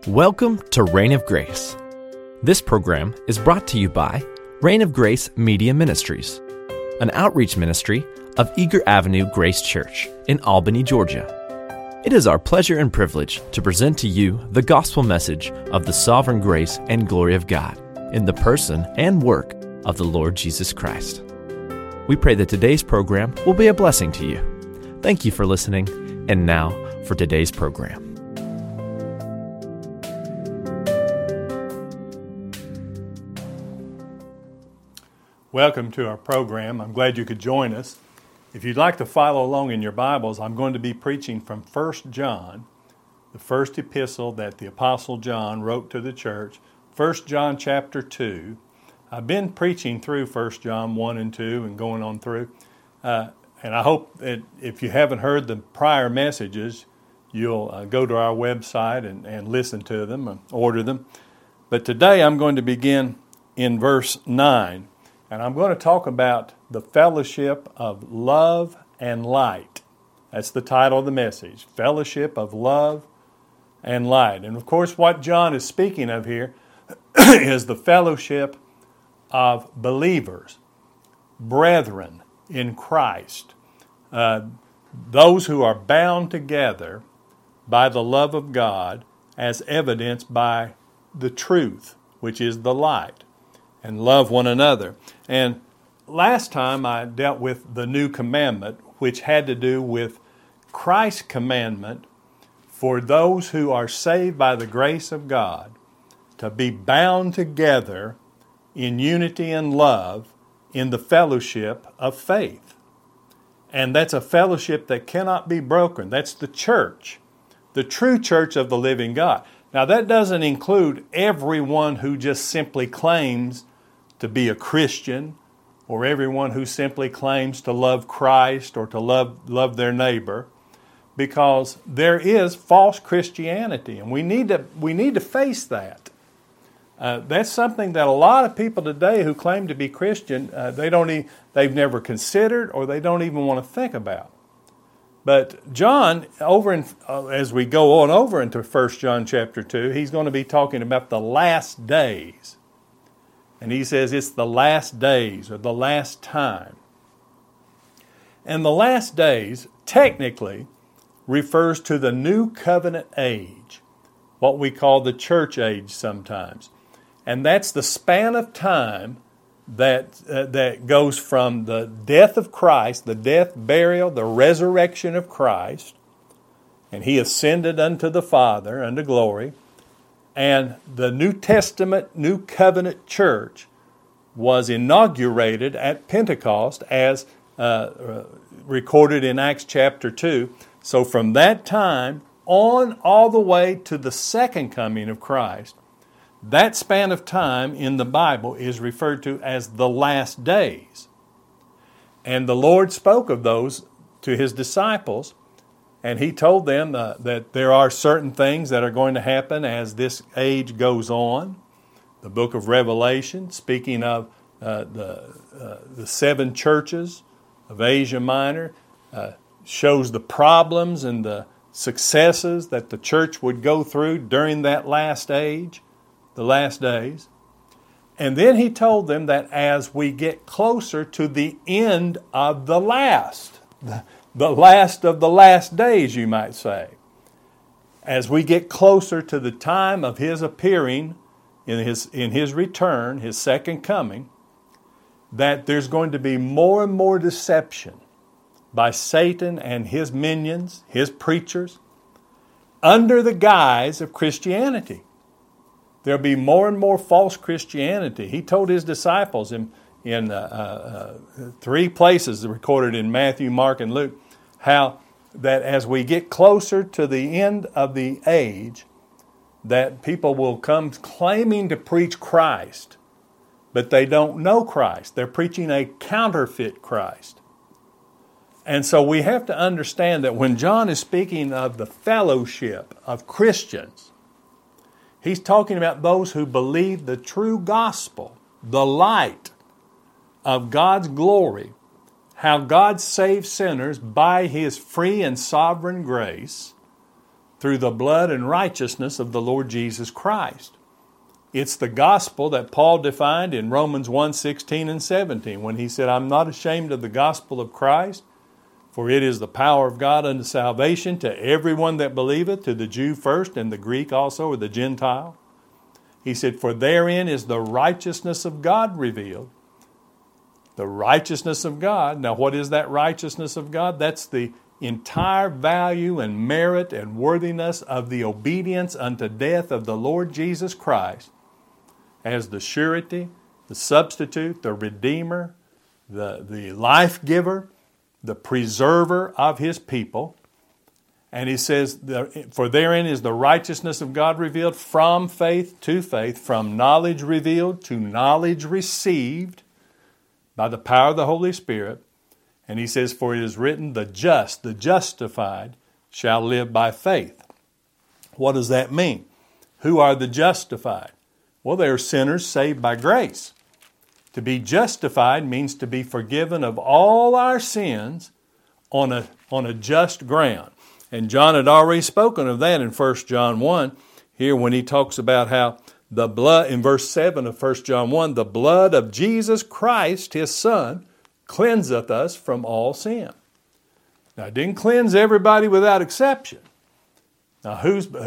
Welcome to Reign of Grace. This program is brought to you by Reign of Grace Media Ministries, an outreach ministry of Eager Avenue Grace Church in Albany, Georgia. It is our pleasure and privilege to present to you the gospel message of the sovereign grace and glory of God in the person and work of the Lord Jesus Christ. We pray that today's program will be a blessing to you. Thank you for listening, and now for today's program. Welcome to our program. I'm glad you could join us. If you'd like to follow along in your Bibles, I'm going to be preaching from 1 John, the first epistle that the Apostle John wrote to the church, 1 John chapter 2. I've been preaching through 1 John 1 and 2 and going on through. And I hope that if you haven't heard the prior messages, you'll go to our website and listen to them and order them. But today I'm going to begin in verse 9. And I'm going to talk about the fellowship of love and light. That's the title of the message, Fellowship of Love and Light. And of course, what John is speaking of here is the fellowship of believers, brethren in Christ, those who are bound together by the love of God as evidenced by the truth, which is the light, and love one another. And last time I dealt with the new commandment, which had to do with Christ's commandment for those who are saved by the grace of God to be bound together in unity and love in the fellowship of faith. And that's a fellowship that cannot be broken. That's the church, the true church of the living God. Now that doesn't include everyone who just simply claims to be a Christian, or everyone who simply claims to love Christ or to love their neighbor, because there is false Christianity, and we need to face that. That's something that a lot of people today who claim to be Christian, they've never considered or they don't even want to think about. But John, as we go on over into 1 John chapter 2, he's going to be talking about the last days. And he says it's the last days or the last time. And the last days technically refers to the new covenant age, what we call the church age sometimes. And that's the span of time that goes from the death of Christ, the death, burial, the resurrection of Christ, and He ascended unto the Father, unto glory. And the New Testament, New Covenant Church was inaugurated at Pentecost as recorded in Acts chapter 2. So from that time on all the way to the second coming of Christ, that span of time in the Bible is referred to as the last days. And the Lord spoke of those to His disciples, and He told them that there are certain things that are going to happen as this age goes on. The book of Revelation, speaking of the seven churches of Asia Minor, shows the problems and the successes that the church would go through during that last age, the last days. And then He told them that as we get closer to the end of the last of the last days, you might say. As we get closer to the time of His appearing in His return, His second coming, that there's going to be more and more deception by Satan and his minions, his preachers, under the guise of Christianity. There'll be more and more false Christianity. He told His disciples in three places recorded in Matthew, Mark, and Luke, how that as we get closer to the end of the age, that people will come claiming to preach Christ, but they don't know Christ. They're preaching a counterfeit Christ. And so we have to understand that when John is speaking of the fellowship of Christians, he's talking about those who believe the true gospel, the light of God's glory, how God saves sinners by His free and sovereign grace through the blood and righteousness of the Lord Jesus Christ. It's the gospel that Paul defined in Romans 1:16 and 17 when he said, I'm not ashamed of the gospel of Christ, for it is the power of God unto salvation to everyone that believeth, to the Jew first and the Greek also, or the Gentile. He said, for therein is the righteousness of God revealed. The righteousness of God. Now what is that righteousness of God? That's the entire value and merit and worthiness of the obedience unto death of the Lord Jesus Christ as the surety, the substitute, the redeemer, the life giver, the preserver of His people. And he says, for therein is the righteousness of God revealed from faith to faith, from knowledge revealed to knowledge received by the power of the Holy Spirit. And he says, for it is written, the just, the justified, shall live by faith. What does that mean? Who are the justified? Well, they are sinners saved by grace. To be justified means to be forgiven of all our sins on a just ground. And John had already spoken of that in 1 John 1, here when he talks about how the blood, in verse 7 of 1 John 1, the blood of Jesus Christ, His Son, cleanseth us from all sin. Now, it didn't cleanse everybody without exception. Now,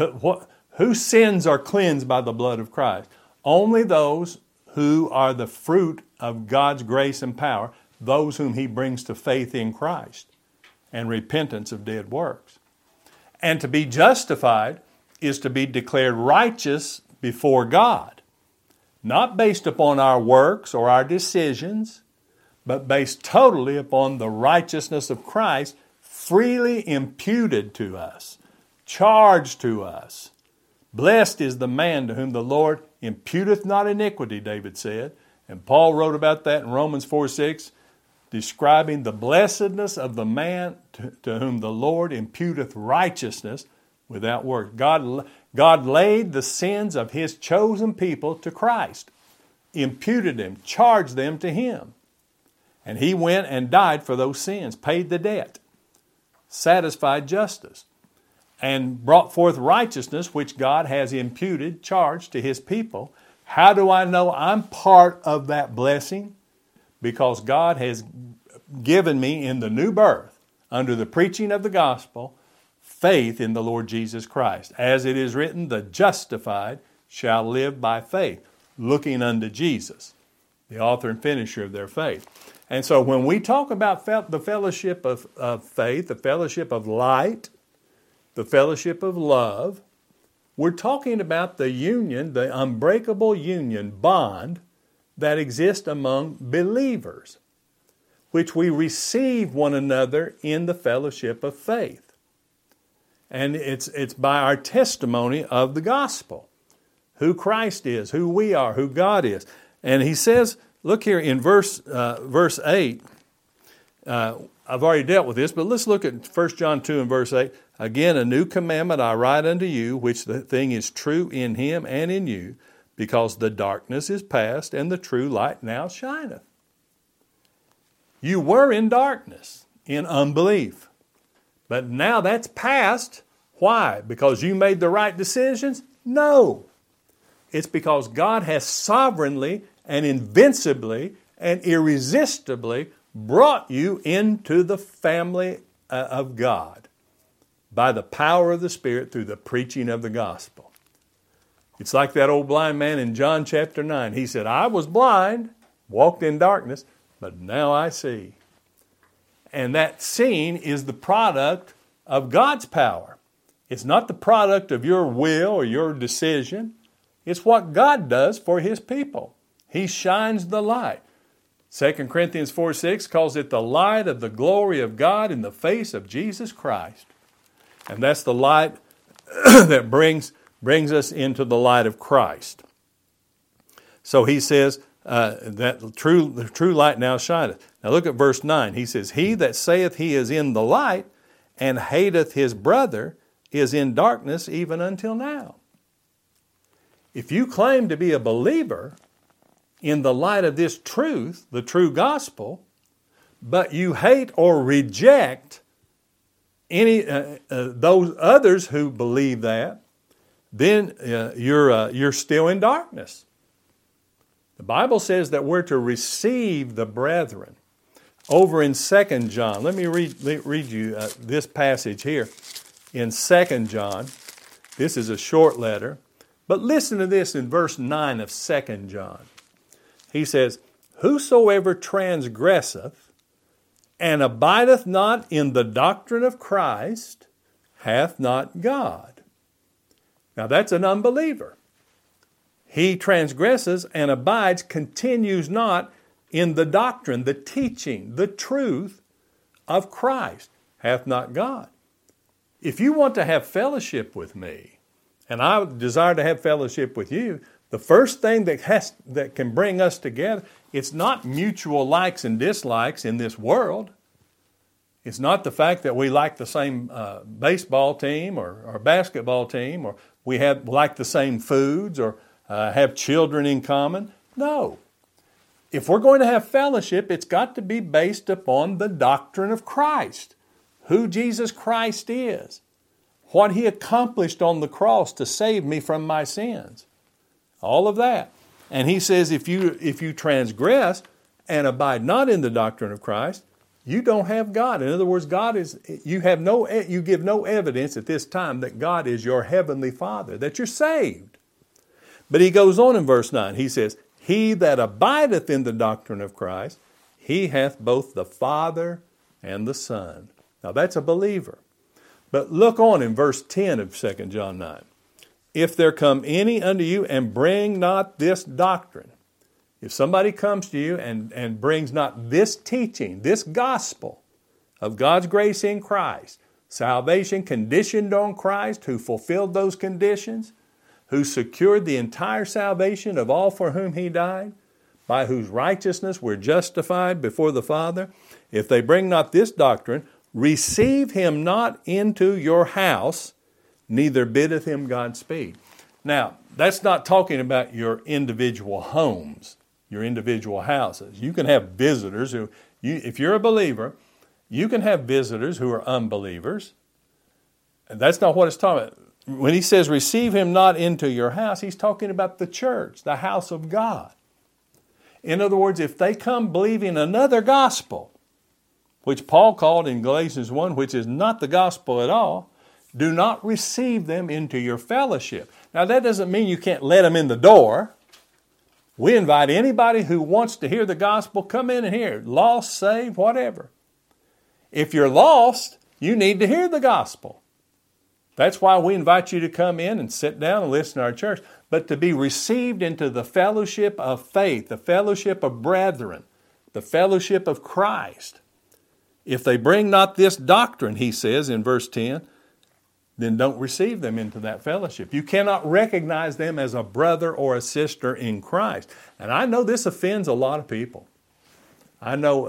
whose sins are cleansed by the blood of Christ? Only those who are the fruit of God's grace and power, those whom He brings to faith in Christ and repentance of dead works. And to be justified is to be declared righteous before God, not based upon our works or our decisions, but based totally upon the righteousness of Christ freely imputed to us, charged to us. Blessed is the man to whom the Lord imputeth not iniquity, David said. And Paul wrote about that in Romans 4:6, describing the blessedness of the man to whom the Lord imputeth righteousness without works. God laid the sins of His chosen people to Christ, imputed them, charged them to Him. And He went and died for those sins, paid the debt, satisfied justice, and brought forth righteousness which God has imputed, charged to His people. How do I know I'm part of that blessing? Because God has given me in the new birth, under the preaching of the gospel, faith in the Lord Jesus Christ. As it is written, the justified shall live by faith, looking unto Jesus, the author and finisher of their faith. And so when we talk about the fellowship of faith, the fellowship of light, the fellowship of love, we're talking about the union, the unbreakable union bond that exists among believers, which we receive one another in the fellowship of faith. And it's by our testimony of the gospel, who Christ is, who we are, who God is. And he says, look here in verse 8, I've already dealt with this, but let's look at 1 John 2 and verse 8. Again, a new commandment I write unto you, which the thing is true in Him and in you, because the darkness is past and the true light now shineth. You were in darkness, in unbelief. But now that's past. Why? Because you made the right decisions? No. It's because God has sovereignly and invincibly and irresistibly brought you into the family of God by the power of the Spirit through the preaching of the gospel. It's like that old blind man in John chapter 9. He said, I was blind, walked in darkness, but now I see. And that seeing is the product of God's power. It's not the product of your will or your decision. It's what God does for His people. He shines the light. 2 Corinthians 4:6 calls it the light of the glory of God in the face of Jesus Christ. And that's the light that brings us into the light of Christ. So he says that the true light now shineth. Now look at verse 9. He says, He that saith he is in the light and hateth his brother is in darkness even until now. If you claim to be a believer in the light of this truth, the true gospel, but you hate or reject those others who believe that, then you're still in darkness. The Bible says that we're to receive the brethren. Over in 2 John, let me read you this passage here. In 2 John, this is a short letter, but listen to this in verse 9 of 2 John. He says, "Whosoever transgresseth and abideth not in the doctrine of Christ hath not God." Now that's an unbeliever. He transgresses and abides, continues not in the doctrine, the teaching, the truth of Christ, hath not God. If you want to have fellowship with me, and I desire to have fellowship with you, the first thing that can bring us together, it's not mutual likes and dislikes in this world. It's not the fact that we like the same baseball team or basketball team, or we like the same foods, or have children in common. No. If we're going to have fellowship, it's got to be based upon the doctrine of Christ, who Jesus Christ is, what He accomplished on the cross to save me from my sins, all of that. And He says if you transgress and abide not in the doctrine of Christ, you don't have God. In other words, you give no evidence at this time that God is your heavenly Father, that you're saved. But He goes on in verse 9. He says, "He that abideth in the doctrine of Christ, he hath both the Father and the Son." Now that's a believer. But look on in verse 10 of 2 John 9. "If there come any unto you and bring not this doctrine," if somebody comes to you and brings not this teaching, this gospel of God's grace in Christ, salvation conditioned on Christ, who fulfilled those conditions, who secured the entire salvation of all for whom He died, by whose righteousness we're justified before the Father, if they bring not this doctrine, receive him not into your house, neither biddeth him Godspeed. Now, that's not talking about your individual homes, your individual houses. You can have visitors if you're a believer, you can have visitors who are unbelievers. And that's not what it's talking about. When he says receive him not into your house, he's talking about the church, the house of God. In other words, if they come believing another gospel, which Paul called in Galatians 1, which is not the gospel at all, do not receive them into your fellowship. Now that doesn't mean you can't let them in the door. We invite anybody who wants to hear the gospel, come in and hear. Lost, saved, whatever. If you're lost, you need to hear the gospel. That's why we invite you to come in and sit down and listen to our church, but to be received into the fellowship of faith, the fellowship of brethren, the fellowship of Christ. If they bring not this doctrine, he says in verse 10, then don't receive them into that fellowship. You cannot recognize them as a brother or a sister in Christ. And I know this offends a lot of people. I know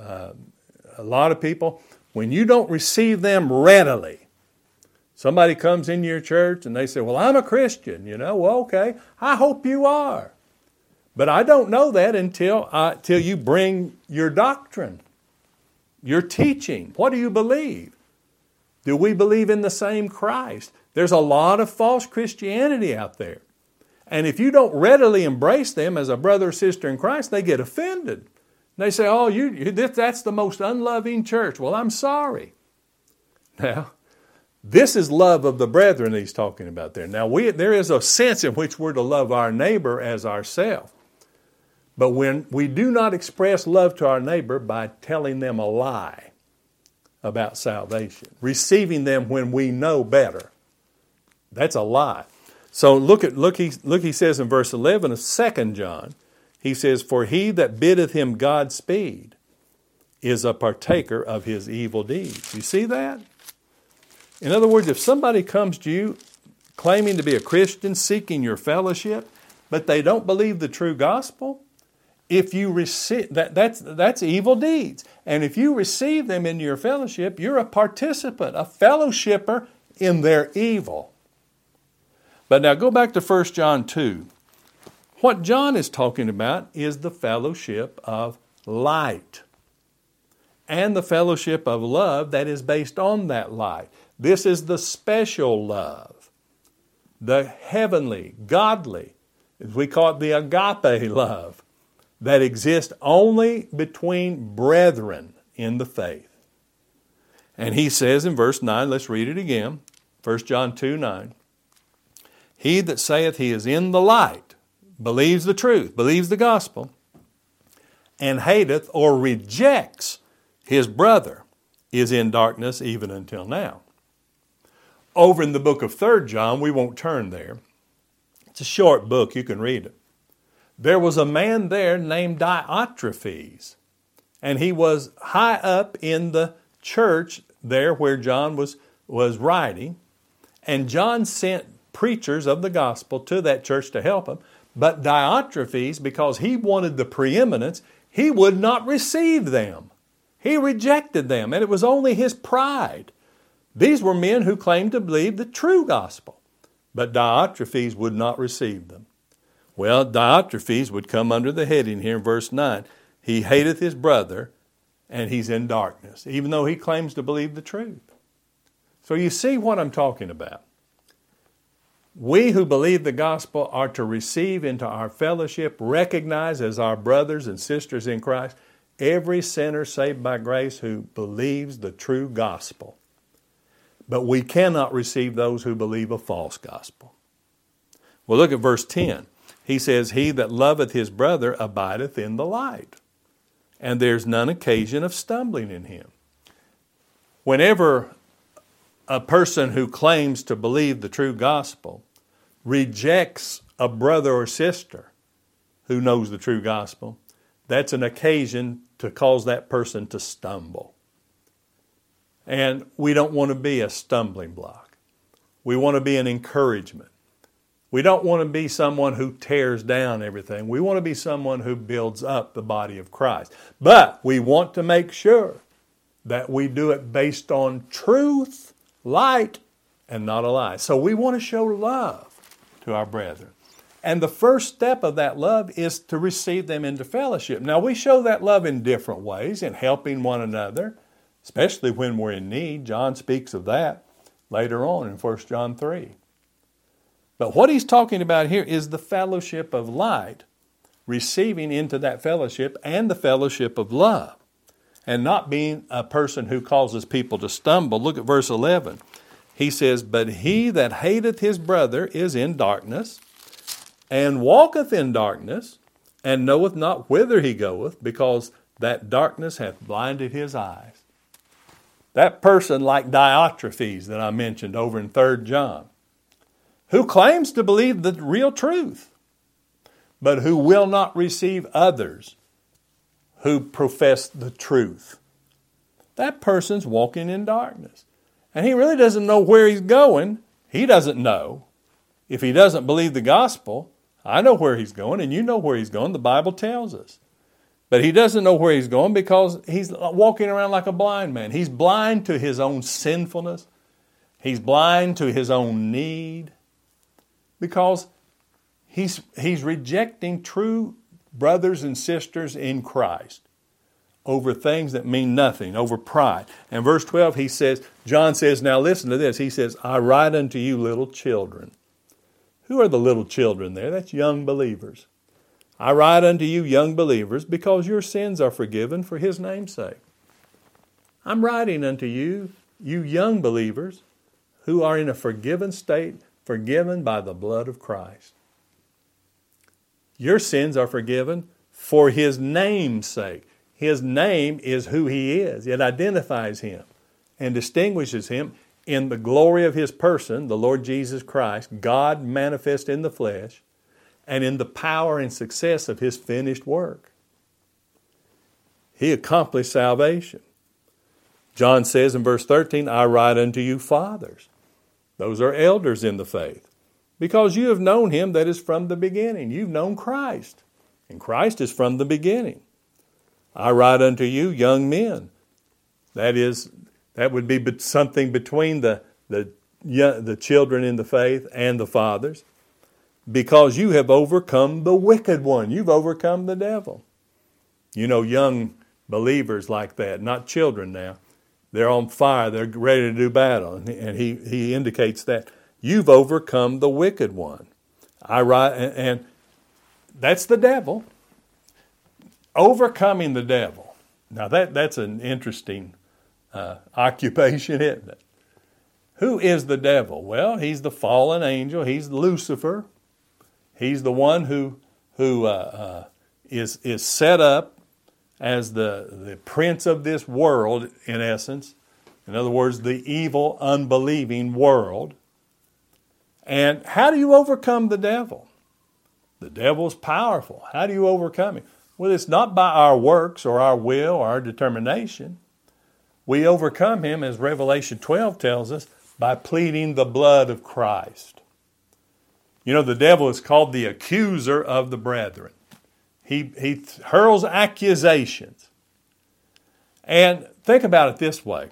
a lot of people, when you don't receive them readily, somebody comes into your church and they say, well, I'm a Christian, Well, okay, I hope you are. But I don't know that until you bring your doctrine, your teaching. What do you believe? Do we believe in the same Christ? There's a lot of false Christianity out there. And if you don't readily embrace them as a brother or sister in Christ, they get offended. They say, oh, that's the most unloving church. Well, I'm sorry. Now, this is love of the brethren he's talking about there. Now, there is a sense in which we're to love our neighbor as ourselves. But when we do not express love to our neighbor by telling them a lie about salvation, receiving them when we know better, that's a lie. So look, he says in verse 11 of 2 John, he says, for he that biddeth him Godspeed is a partaker of his evil deeds. You see that? In other words, if somebody comes to you claiming to be a Christian, seeking your fellowship, but they don't believe the true gospel, if you receive that's evil deeds. And if you receive them into your fellowship, you're a participant, a fellowshipper in their evil. But now go back to 1 John 2. What John is talking about is the fellowship of light. and the fellowship of love that is based on that light. This is the special love, the heavenly, godly, as we call it, the agape love, that exists only between brethren in the faith. And he says in verse 9, let's read it again, 1 John 2:9, he that saith he is in the light, believes the truth, believes the gospel, and hateth or rejects his brother, is in darkness even until now. Over in the book of 3 John, we won't turn there. It's a short book, you can read it. There was a man there named Diotrephes, and he was high up in the church there where John was writing, and John sent preachers of the gospel to that church to help him. But Diotrephes, because he wanted the preeminence, he would not receive them. He rejected them, and it was only his pride. These were men who claimed to believe the true gospel, but Diotrephes would not receive them. Well, Diotrephes would come under the heading here in verse 9. He hateth his brother, and he's in darkness, even though he claims to believe the truth. So you see what I'm talking about. We who believe the gospel are to receive into our fellowship, recognize as our brothers and sisters in Christ, every sinner saved by grace who believes the true gospel. But we cannot receive those who believe a false gospel. Well, look at verse 10. He says, he that loveth his brother abideth in the light, and there's none occasion of stumbling in him. Whenever a person who claims to believe the true gospel rejects a brother or sister who knows the true gospel, that's an occasion to cause that person to stumble. And we don't want to be a stumbling block. We want to be an encouragement. We don't want to be someone who tears down everything. We want to be someone who builds up the body of Christ. But we want to make sure that we do it based on truth, light, and not a lie. So we want to show love to our brethren. And the first step of that love is to receive them into fellowship. Now, we show that love in different ways, in helping one another, especially when we're in need. John speaks of that later on in 1 John 3. But what he's talking about here is the fellowship of light, receiving into that fellowship and the fellowship of love, and not being a person who causes people to stumble. Look at verse 11. He says, but he that hateth his brother is in darkness, and walketh in darkness, and knoweth not whither he goeth, because that darkness hath blinded his eyes. That person like Diotrephes that I mentioned over in 3 John, who claims to believe the real truth, but who will not receive others who profess the truth. That person's walking in darkness. And he really doesn't know where he's going. He doesn't know. If he doesn't believe the gospel, I know where he's going, and you know where he's going. The Bible tells us. But he doesn't know where he's going because he's walking around like a blind man. He's blind to his own sinfulness. He's blind to his own need. Because he's rejecting true brothers and sisters in Christ over things that mean nothing, over pride. And verse 12, John says, now listen to this. He says, I write unto you little children. Who are the little children there? That's young believers. I write unto you young believers because your sins are forgiven for his name's sake. I'm writing unto you, you young believers who are in a forgiven state, forgiven by the blood of Christ. Your sins are forgiven for his name's sake. His name is who he is. It identifies him and distinguishes him in the glory of his person, the Lord Jesus Christ, God manifest in the flesh, and in the power and success of his finished work. He accomplished salvation. John says in verse 13, I write unto you fathers. Those are elders in the faith. Because you have known him that is from the beginning. You've known Christ. And Christ is from the beginning. I write unto you young men. That would be something between the children in the faith and the fathers. Because you have overcome the wicked one. You've overcome the devil. You know, young believers like that, not children now. They're on fire. They're ready to do battle. And he indicates that. You've overcome the wicked one. And that's the devil. Overcoming the devil. Now that's an interesting occupation, isn't it? Who is the devil? Well, he's the fallen angel. He's Lucifer. He's the one who is set up as the prince of this world, in essence. In other words, the evil, unbelieving world. And how do you overcome the devil? The devil's powerful. How do you overcome him? Well, it's not by our works or our will or our determination. We overcome him, as Revelation 12 tells us, by pleading the blood of Christ. You know, the devil is called the accuser of the brethren. He hurls accusations. And think about it this way.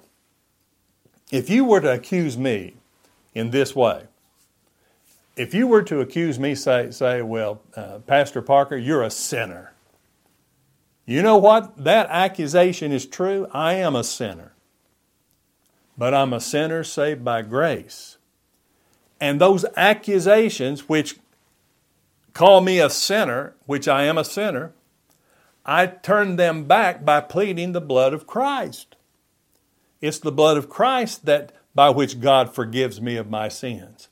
If you were to accuse me in this way, if you were to accuse me, say, well, Pastor Parker, you're a sinner. You know what? That accusation is true. I am a sinner. But I'm a sinner saved by grace. And those accusations which call me a sinner, which I am a sinner, I turn them back by pleading the blood of Christ. It's the blood of Christ by which God forgives me of my sins.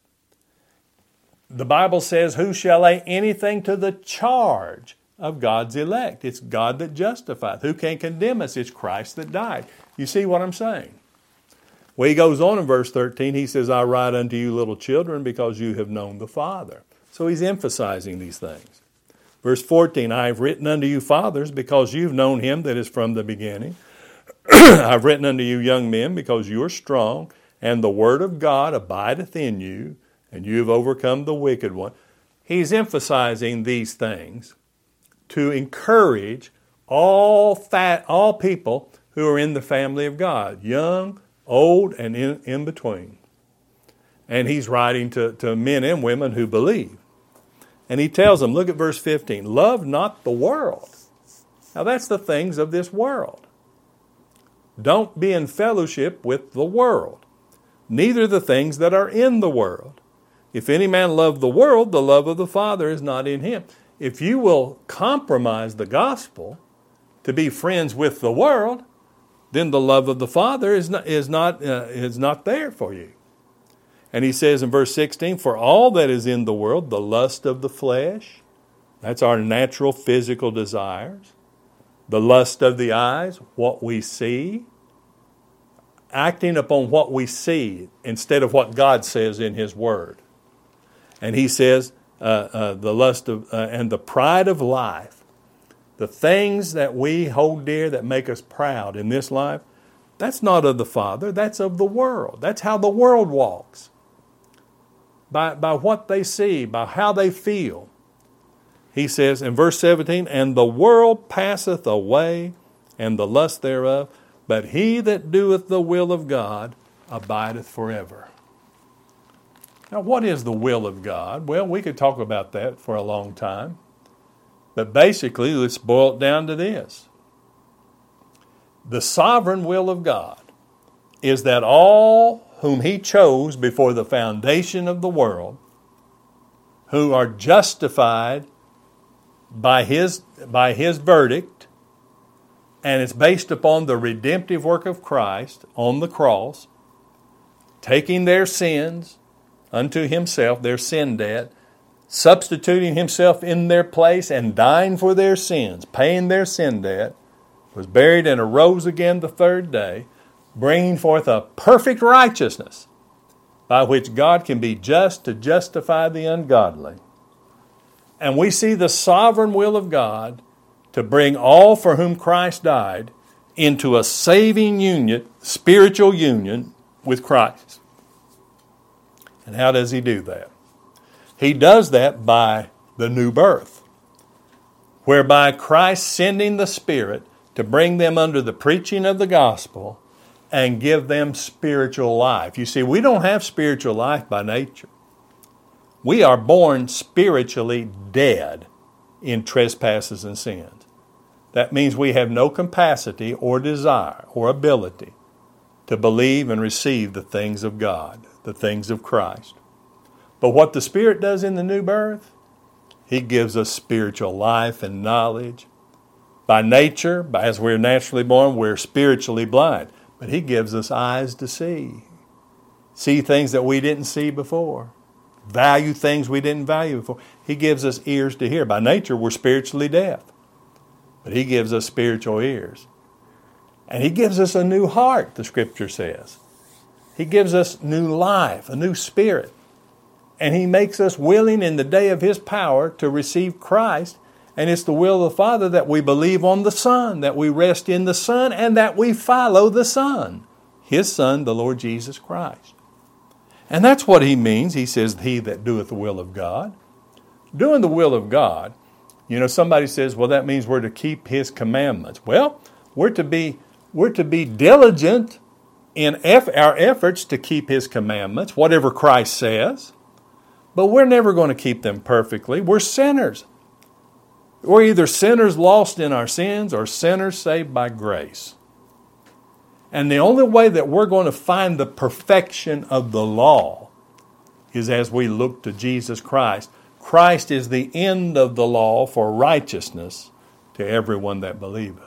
The Bible says, who shall lay anything to the charge of God's elect? It's God that justifieth. Who can condemn us? It's Christ that died. You see what I'm saying? Well, he goes on in verse 13. He says, I write unto you, little children, because you have known the Father. So he's emphasizing these things. Verse 14, I have written unto you, fathers, because you've known him that is from the beginning. I've written unto you, young men, because you are strong, and the word of God abideth in you, and you have overcome the wicked one. He's emphasizing these things to encourage all people who are in the family of God, young, old, and in between. And he's writing to men and women who believe. And he tells them, look at verse 15, love not the world. Now that's the things of this world. Don't be in fellowship with the world, neither the things that are in the world. If any man love the world, the love of the Father is not in him. If you will compromise the gospel to be friends with the world, then the love of the Father is not there for you. And he says in verse 16, for all that is in the world, the lust of the flesh, that's our natural physical desires, the lust of the eyes, what we see, acting upon what we see instead of what God says in his word. And he says the lust of and the pride of life, the things that we hold dear that make us proud in this life, that's not of the Father, that's of the world. That's how the world walks. By what they see, by how they feel. He says in verse 17, and the world passeth away, and the lust thereof, but he that doeth the will of God abideth forever. Now, what is the will of God? Well, we could talk about that for a long time. But basically, let's boil it down to this. The sovereign will of God is that all whom he chose before the foundation of the world, who are justified by his verdict, and it's based upon the redemptive work of Christ on the cross, taking their sins unto himself, their sin debt, substituting himself in their place and dying for their sins, paying their sin debt, was buried and arose again the third day, bringing forth a perfect righteousness by which God can be just to justify the ungodly. And we see the sovereign will of God to bring all for whom Christ died into a saving union, spiritual union with Christ. And how does he do that? He does that by the new birth, whereby Christ sending the Spirit to bring them under the preaching of the gospel and give them spiritual life. You see, we don't have spiritual life by nature. We are born spiritually dead in trespasses and sins. That means we have no capacity or desire or ability to believe and receive the things of God, the things of Christ. But what the Spirit does in the new birth, He gives us spiritual life and knowledge. By nature, as we're naturally born, we're spiritually blind. But He gives us eyes to see things that we didn't see before, value things we didn't value before. He gives us ears to hear. By nature, we're spiritually deaf. But He gives us spiritual ears. And He gives us a new heart, the Scripture says. He gives us new life, a new spirit. And He makes us willing in the day of His power to receive Christ. And it's the will of the Father that we believe on the Son, that we rest in the Son, and that we follow the Son, His Son, the Lord Jesus Christ. And that's what He means. He says, He that doeth the will of God. Doing the will of God, somebody says, well, that means we're to keep His commandments. Well, we're to be diligent in our efforts to keep His commandments, whatever Christ says. But we're never going to keep them perfectly. We're sinners. We're either sinners lost in our sins or sinners saved by grace. And the only way that we're going to find the perfection of the law is as we look to Jesus Christ. Christ is the end of the law for righteousness to everyone that believeth.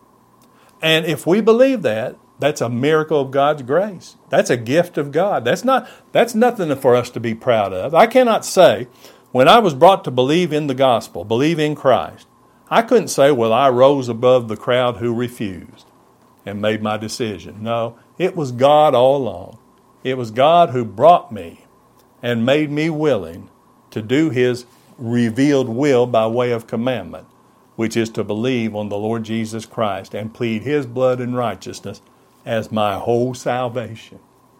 And if we believe that, that's a miracle of God's grace. That's a gift of God. That's nothing for us to be proud of. I cannot say, when I was brought to believe in the gospel, believe in Christ, I couldn't say, well, I rose above the crowd who refused and made my decision. No, it was God all along. It was God who brought me and made me willing to do His revealed will by way of commandment, which is to believe on the Lord Jesus Christ and plead His blood and righteousness as my whole salvation.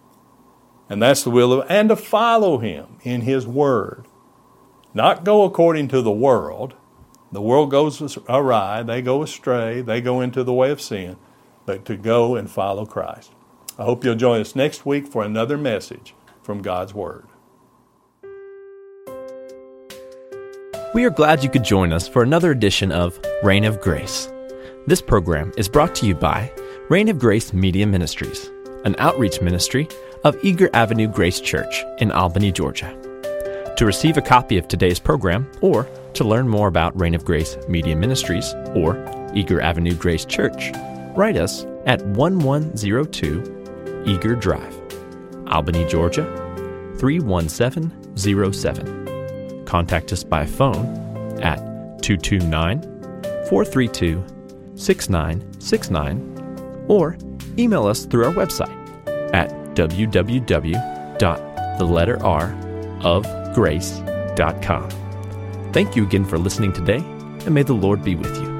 And that's the will of, and to follow Him in His word. Not go according to the world. The world goes awry, they go astray, they go into the way of sin, but to go and follow Christ. I hope you'll join us next week for another message from God's Word. We are glad you could join us for another edition of Reign of Grace. This program is brought to you by Reign of Grace Media Ministries, an outreach ministry of Eager Avenue Grace Church in Albany, Georgia. To receive a copy of today's program or to learn more about Reign of Grace Media Ministries or Eager Avenue Grace Church, write us at 1102 Eager Drive, Albany, Georgia 31707. Contact us by phone at 229-432-6969 or email us through our website at www.theletterrofgrace.com. Thank you again for listening today, and may the Lord be with you.